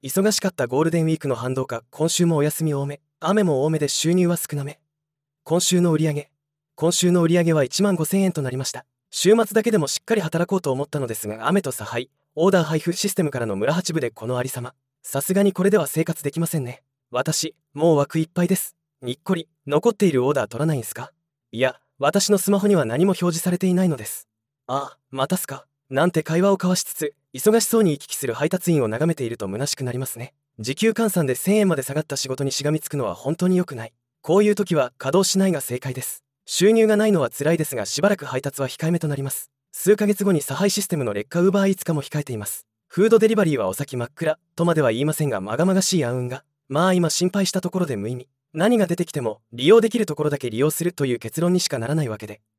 忙しかったゴールデンウィークの反動か、今週もお休み多め、雨も多めで収入は少なめ。今週の売上は1万5000円となりました。週末だけでもしっかり働こうと思ったのですが、雨と差配、オーダー配布システムからの村八部でこのありさま。さすがにこれでは生活できませんね。私、もう枠いっぱいです。にっこり、残っているオーダー取らないんすか？いや、私のスマホには何も表示されていないのです。ああ、またすか。なんて会話を交わしつつ、忙しそうに行き来する配達員を眺めていると虚しくなりますね。時給換算で1000円まで下がった仕事にしがみつくのは本当に良くない。こういう時は稼働しないが正解です。収入がないのは辛いですが、しばらく配達は控えめとなります。数ヶ月後に差配システムの劣化Uber Eats化も控えています。フードデリバリーはお先真っ暗とまでは言いませんが、まがまがしい暗雲が。まあ今心配したところで無意味。何が出てきても利用できるところだけ利用するという結論にしかならないわけで、